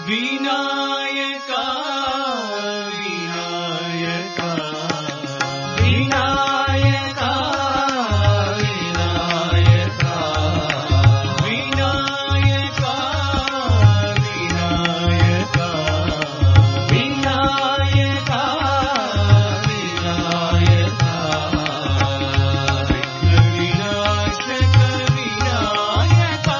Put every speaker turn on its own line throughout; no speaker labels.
विनायका विनायका विनायका विनायका विनायका विनायका विनायका विनायका विनाशक विनायका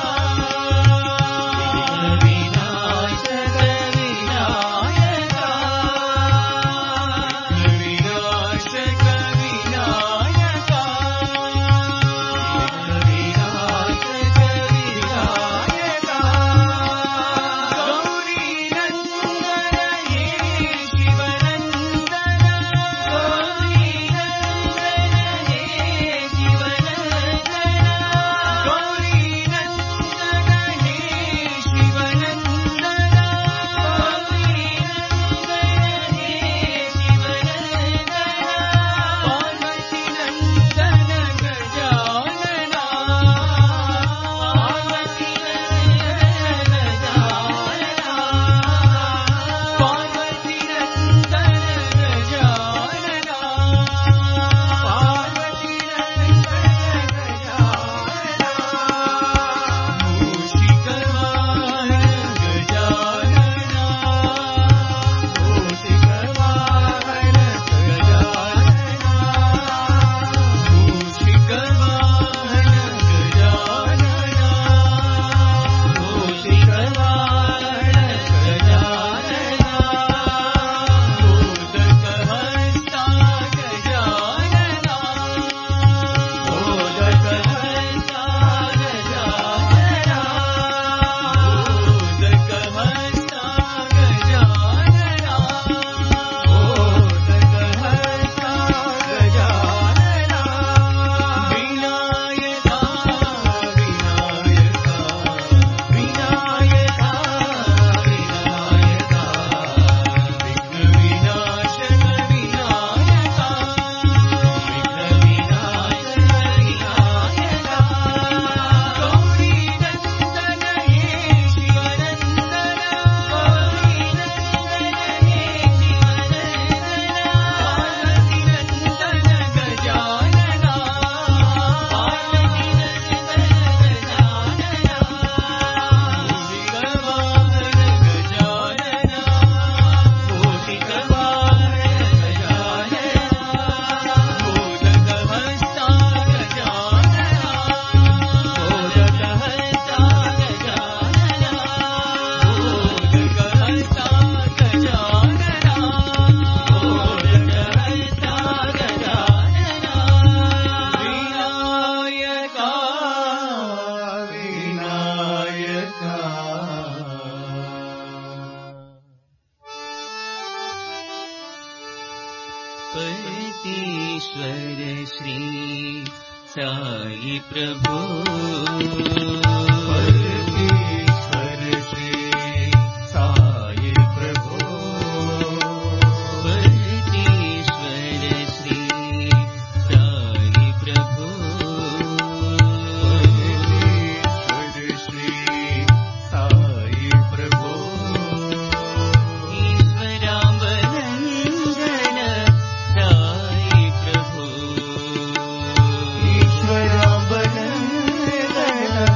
पतीश्वर श्री साई प्रभु पतीश्वर श्री साई प्रभु पतीश्वर श्री साई प्रभु पतीश्वर श्री साई प्रभु ईश्वरांबनंदन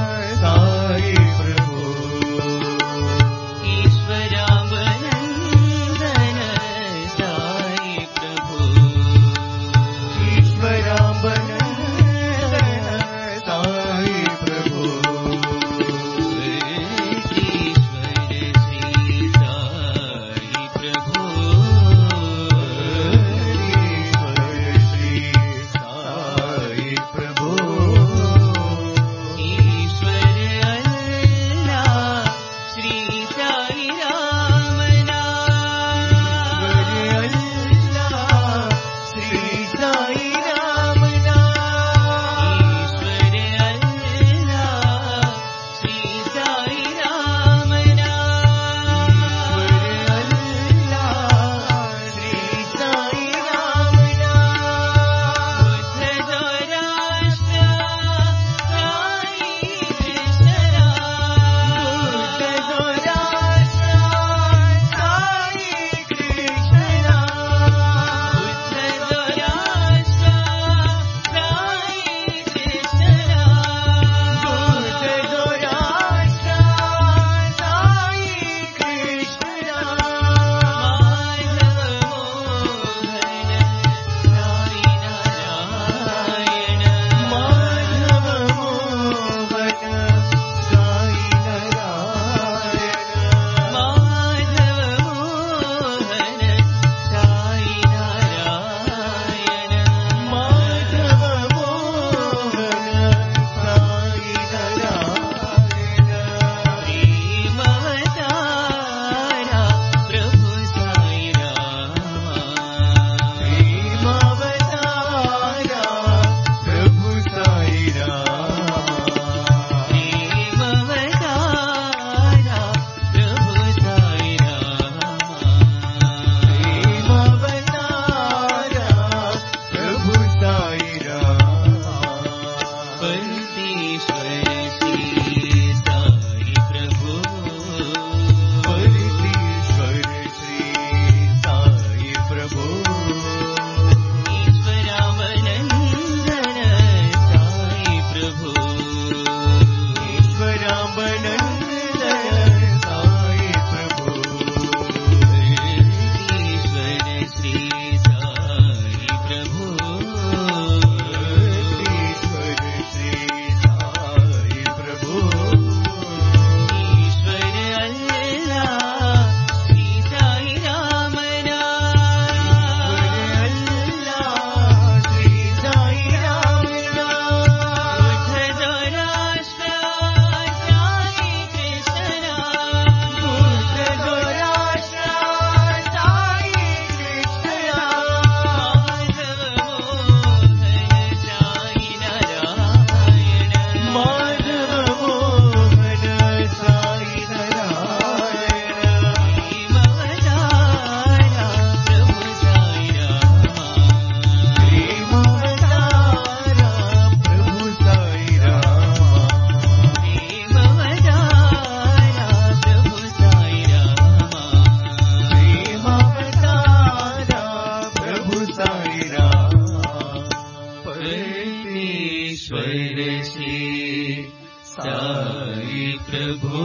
साई प्रभु।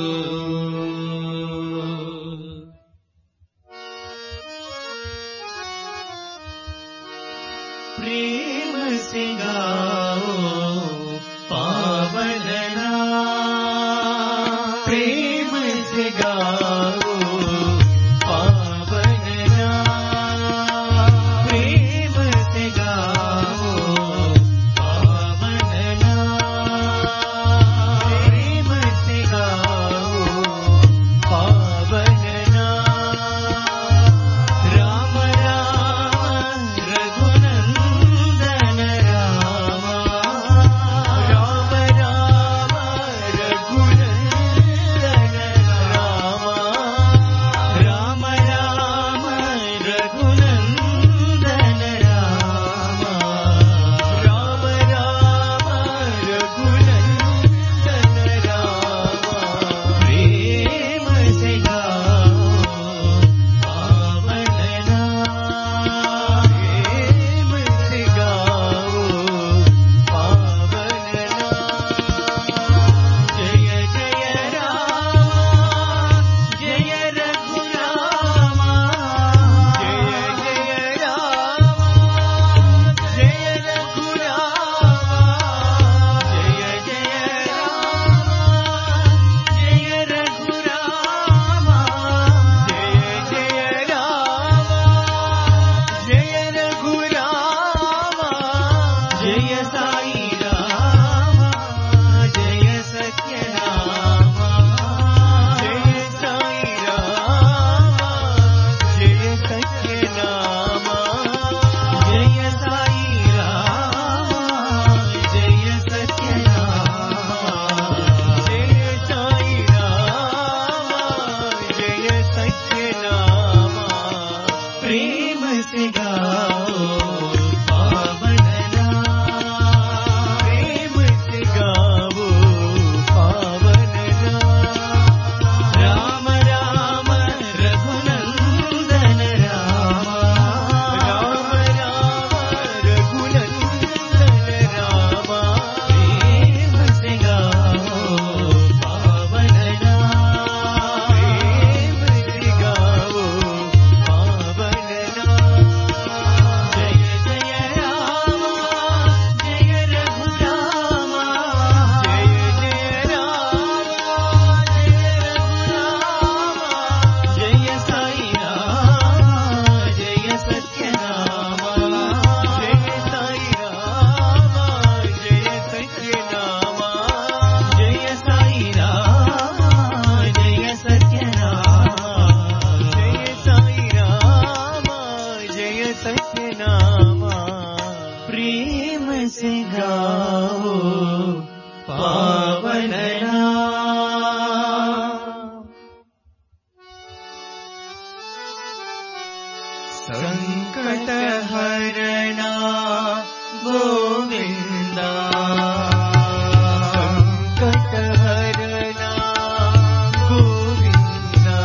प्रेम से गाओ पावन नाम, प्रेम से गाओ पावन नाम, प्रेम से गाओ पावन नाम, प्रेम से गाओ पावन नाम। राम राम रघुनंदन राम, राम राम रघुनंदन राम, राम राम रघुनंदन राम, राम राम रघुनंदन राम। प्रेम से गाओ पावन नाम, प्रेम से गाओ पावन नाम। जय जय राम जय रघुराम, जय जय राम जय रघुराम, जय जय राम जय रघुराम, जय जय राम जय रघुराम। जय साई राम जय सत्य राम, जय साई राम जय सत्य राम, जय साई राम जय सत्य राम, जय साई राम जय सत्य राम। प्रेम से गाओ पावन नाम, प्रेम से गाओ पावन नाम। राम राम रघुनंदन राम, राम राम रघुनंदन राम। प्रेम से गाओ पावन नाम, प्रेम से गाओ पावन नाम। जय जय राम जय रघुराम, जय जय राम जय रघुराम, जय साई राम जय सत्य राम, जय साई राम जय सत्य राम, जय साई राम जय सत्य राम, जय साई राम जय सत्य नाम। प्रेम से गाओ पावन नाम। संकट हरणा गोविंदा, संकट हरणा गोविंदा,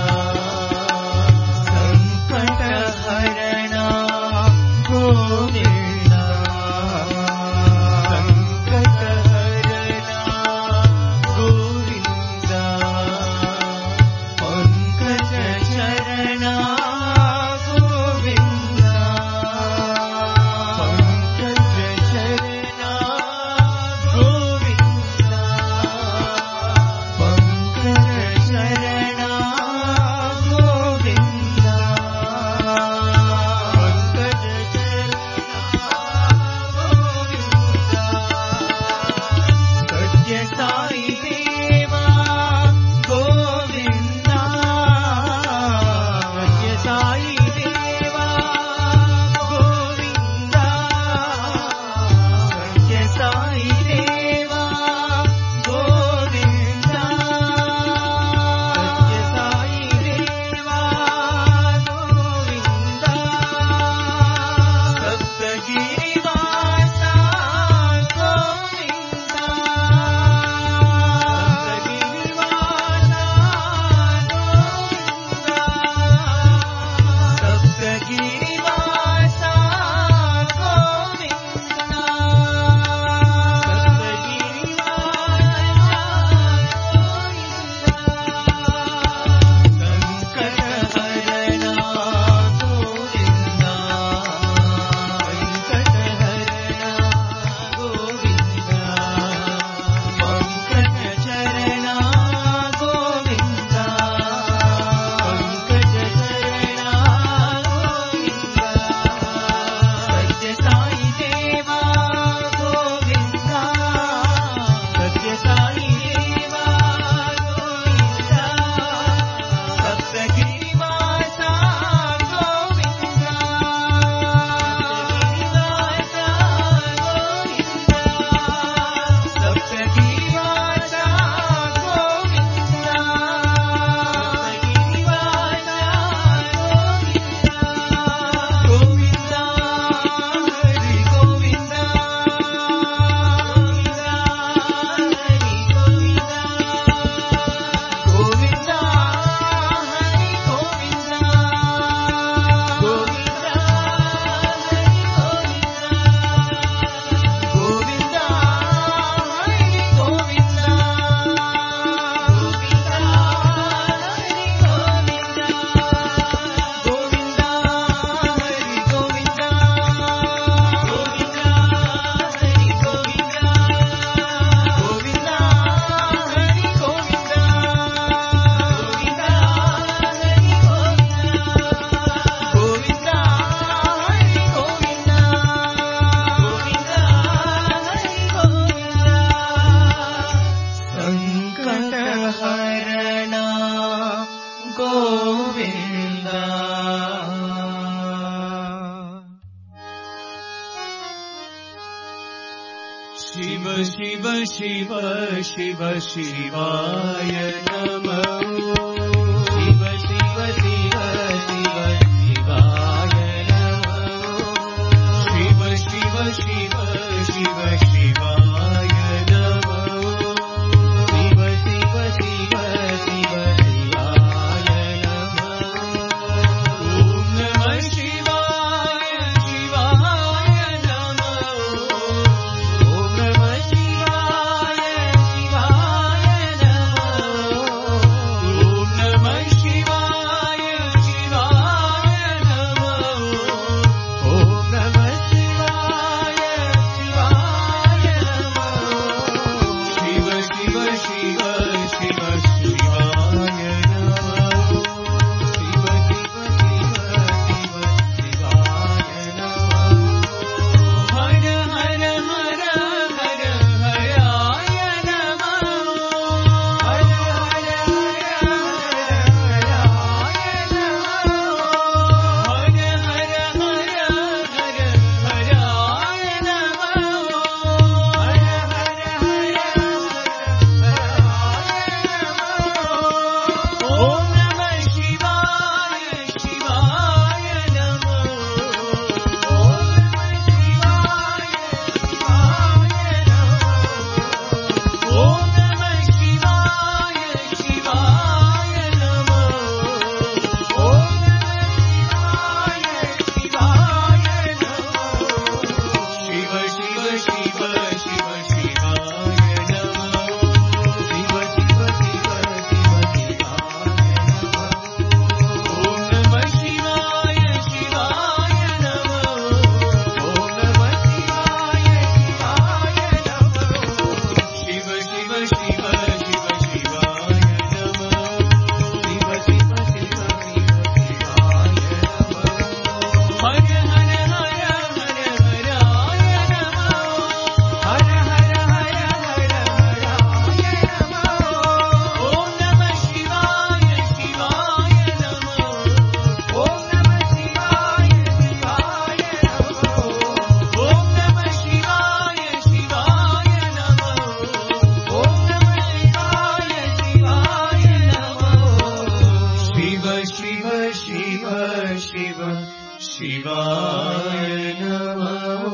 संकट हरणा गोविंदा, संकट हरणा गोविंदा। शिव शिव शिव शिवाय नमः शिव शिव शिव शिव शिवाय नमः शिव शिव शिव शिव शिवाय नमः शिव शिव शिव शिव शिवाय नमः ओम नमः शिवाय शिवाय नमः ओम नमः शिवाय शिवाय नमः ओम नमः शिवाय शिवाय नमः ओम नमः शिवाय शिवाय नमः शिव शिव शिव शिव शिवाय नमः शिव शिव शिव शिव शिवाय नमः हर हर हर हर हराय नमः हर हर हर हराय नमः हर हर हर हर हराय नमः हर हर हर ओम नमः शिवाय शिवाय नमः ओम नमः शिवाय शिवाय नमः ओम नमः शिवाय शिवाय नमः ओम नमः शिवाय शिवाय नमः शिव शिव शिव शिव शिवाय नमः शिव शिव शिव शिव शिवाय नमः ओम नमः शिवाय शिवाय नमः ओम नमः शिवाय शिवाय नमः शिव शिव शिव शिव शिवाय नमः शिव शिव शिव शिव शिवाय नमः हर हर हर हर हराय नमः हर हर हर हर हराय नमः ओम नमः शिवाय शिवाय नमः ओम नमः शिवाय शिवाय नमः ओम नमः शिवाय शिवाय नमः ओम नमः शिवाय शिवाय नमः शिव शिव शिव शिव शिवाय नमः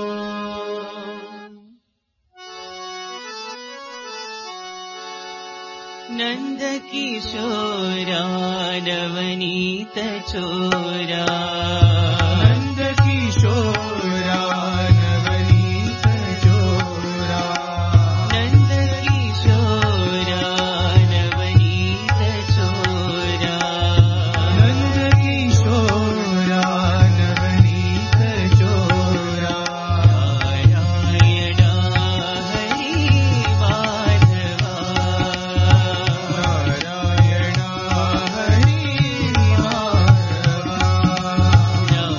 नंद किशोरा नवनीत चोरा नंद किशोरा नवनीत चोरा नंद किशोरा नवनीत चोरा नंद किशोरा नवनीत चोरा नारायण हरि माधवा नारायण हरि माधवा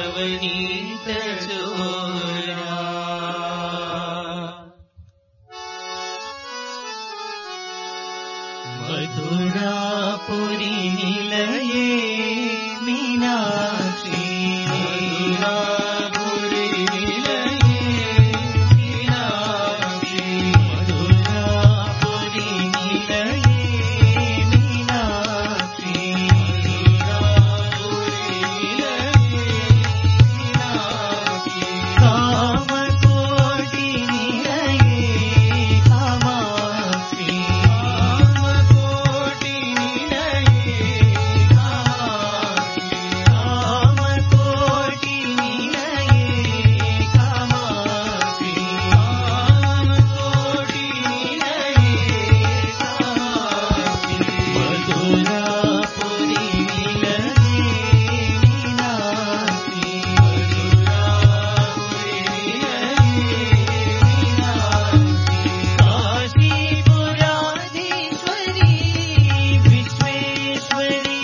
नवनीत चोरा मधुरापुरी निलये मीनाक्षी मधुरापुरी निलये मीनाक्षी मधुरापुरी निलये मीनाक्षी मधुरापुरी निलये मीनाक्षी कामकोटि निलये कामाक्षी कामकोटि निलये कामाक्षी कामकोटि निलये कामाक्षी कामकोटि निलये कामाक्षी मधुरापुरी निलये मीनाक्षी मधुरापुरी निलये मीनाक्षी काशीपुराधीश्वरी विश्वेश्वरी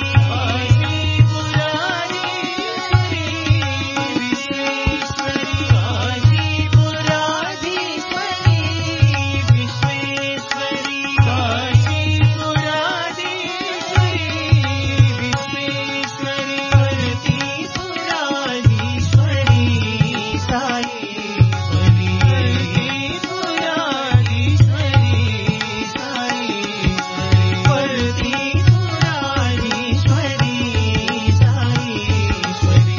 काशीपुराधीश्वरी विश्वेश्वरी काशीपुराधीश्वरी विश्वेश्वरी काशीपुराधीश्वरी विश्वेश्वरी वर्तिपुराधीश्वरी साईश्वरी वर्तिपुराधीश्वरी साईश्वरी वर्तिपुराधीश्वरी साईश्वरी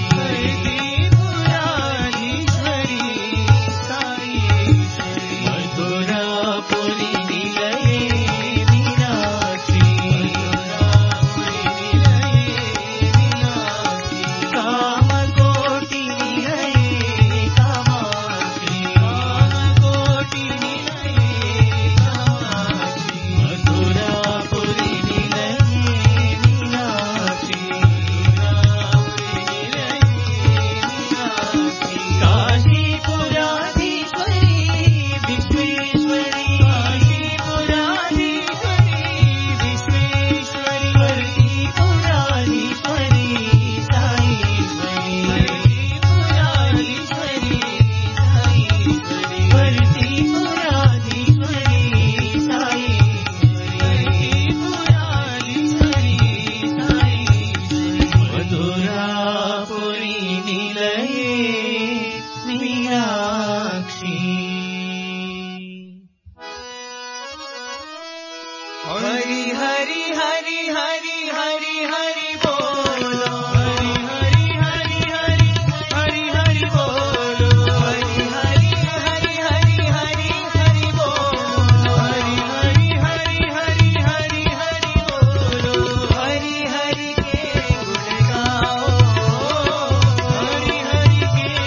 वर्तिपुराधीश्वरी साईश्वरी मधुरापुरी निलये मीनाक्षी मधुरापुरी निलये मीनाक्षी कामकोटि निलये कामाक्षी कामकोटि निलये कामाक्षी मधुरापुरी निलये मीनाक्षी मधुरापुरी निलये मीनाक्षी काशीपुराधीश्वरी विश्वेश्वरी काशीपुराधीश्वरी विश्वेश्वरी वर्तिपुराधीश्वरी साईश्वरी वर्तिपुराधीश्वरी साईश्वरी वर्तिपुराधीश्वरी साईश्वरी मधुरापुरी निलये मीनाक्षी हरि हरि हरि हरि हरि हरि बोलो हरि हरि हरि हरि हरि हरि बोलो हरि हरि हरि हरि हरि हरि बोलो हरि हरि हरि हरि हरि हरि बोलो हरि हरि के गुण गाओ हरि हरि के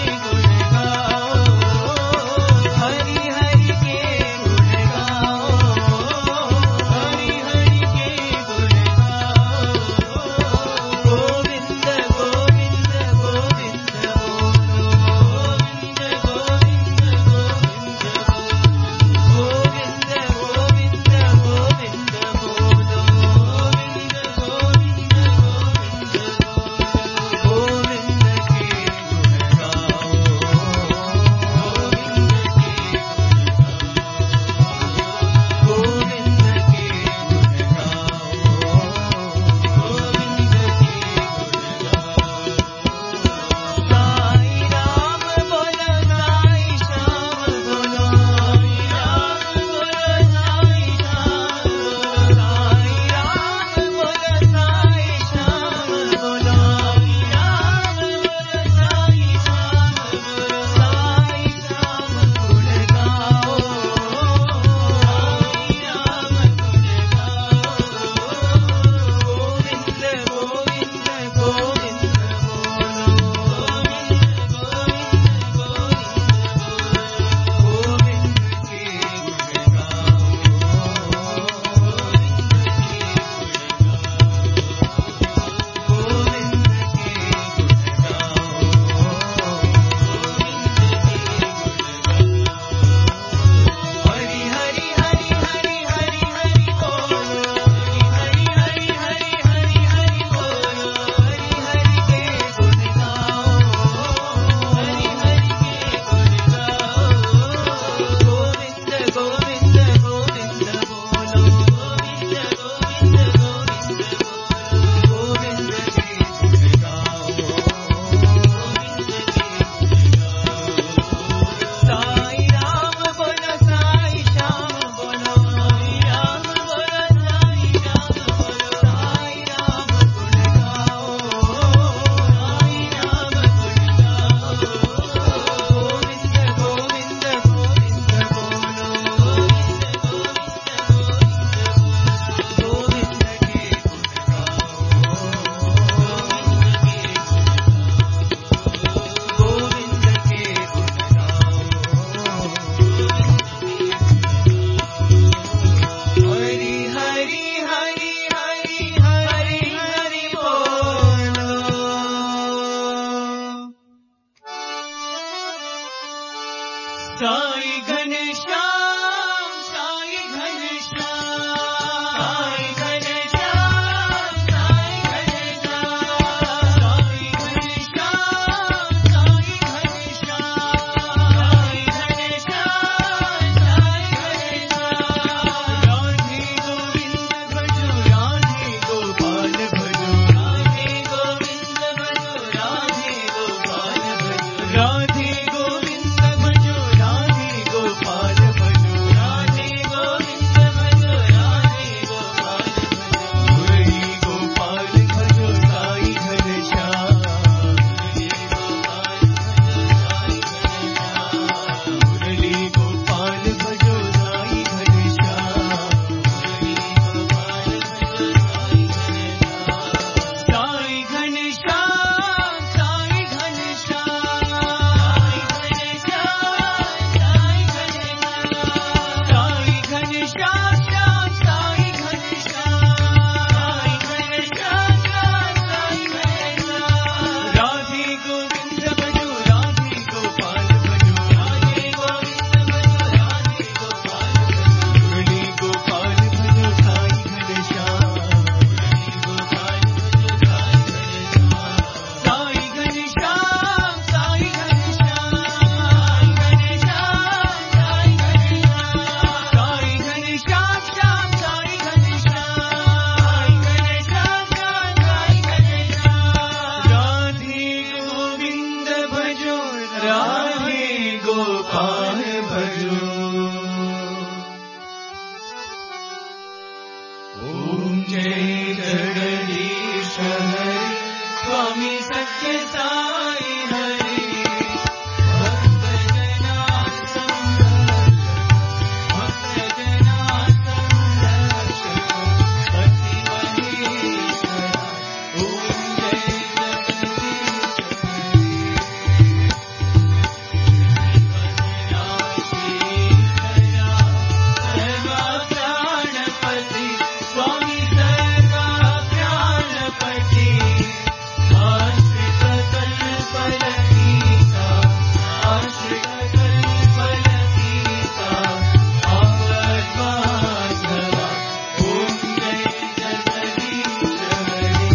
साई घनश्याम साई घनश्याम साई घनश्याम साई घनश्याम साई घनश्याम साई घनश्याम साई घनश्याम साई घनश्याम राधे गोविंद भजो राधे गोपाल भजो राधे गोविंद भजो राधे गोपाल भजो राधे गोविंद भजो राधे गोपाल भजो राधे गोविंद भजो राधे गोपाल भजो मुरली गोपाल भजो साई घनश्याम मुरली गोपाल भजो साई घनश्याम साई घनश्याम साई घनश्याम साई घनश्याम श्याम साई घनश्याम राधे गोविंद भजो राधे गोपाल भजो राधे गोविंद भजो राधे गोपाल भजो मुरली गोपाल भजो साई घनश्याम साई घनश्याम साई घनश्याम साई घनश्याम श्याम साई घनश्याम राधे गोविंद भजो राधे गोपाल भजो ओम जय जगदीश हरे स्वामी सत्य साई हरे भक्त जना संरक्षक पति महेश्वर ओम जय जगदीश सर्वा प्राणपति स्वामी सर्वा प्राणपति आश्रित कल्पलतीका आश्रित कल्पलतीका आपद्बांधवा ओम जय जगदीश हरे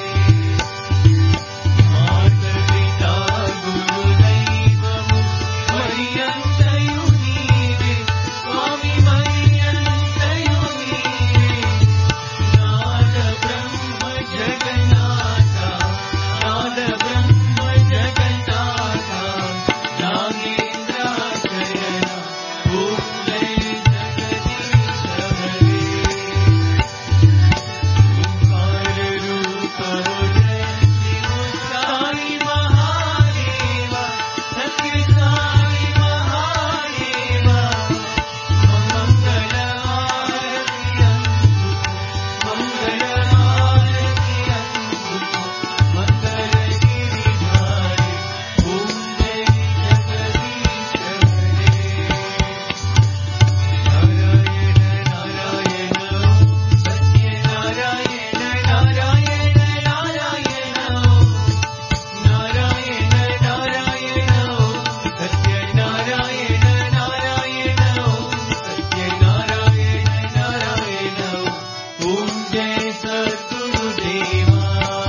माता पिता गुरुदैवं मर्यन्तयुनीवे स्वामी मर्यन्तयुनीवे नाद ब्रह्म जगन्नाथा नाद ब्रह्म जगन्नाथा नागेन्द्राशयना ओम जय जगदीश हरे ओंकार रूप हो जय शिव साई महादेवा सत्य साई महादेवा मंगल आरती मंगल आरती मंगल गिरिधारी ओम जय जगदीश हरे नारायण नारायण सत्य नारायण नारायण नारायण नारायण नारायण सत्य नारायण नारायण सत्य नारायण नारायण ओम जय सद्गुरुदेवा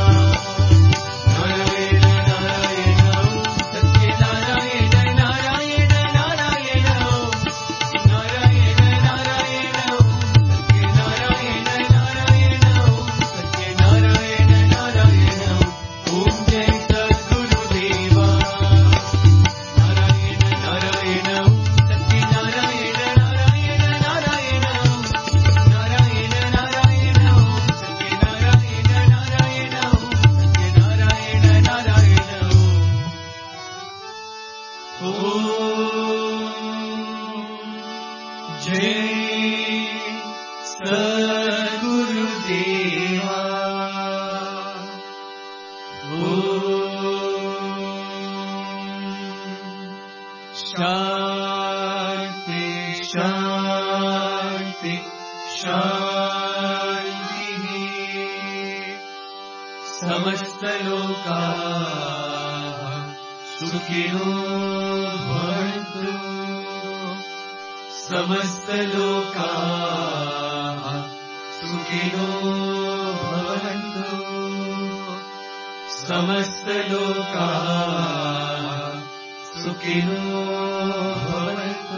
नारायण नारायण सत्य नारायण नारायण नारायण नारायण नारायण सत्य नारायण नारायण सत्य नारायण नारायण ओम जय सद्गुरुदेवा नारायण नारायण सत्य नारायण नारायण नारायण नारायण नारायण सत्य नारायण नारायण सत्य नारायण नारायण ओम जय सद्गुरुदेवा शांति शांति शांति समस्तलोकाः सुखिनो भवन्तु। समस्तलोकाः सुखिनो भवन्तु समस्तलोकाः सुखिनो भवन्तु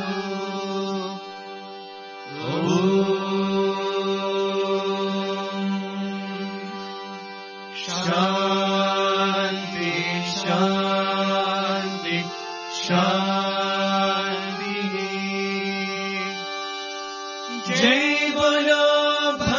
शान्ति शान्ति शान्ति जय बोलो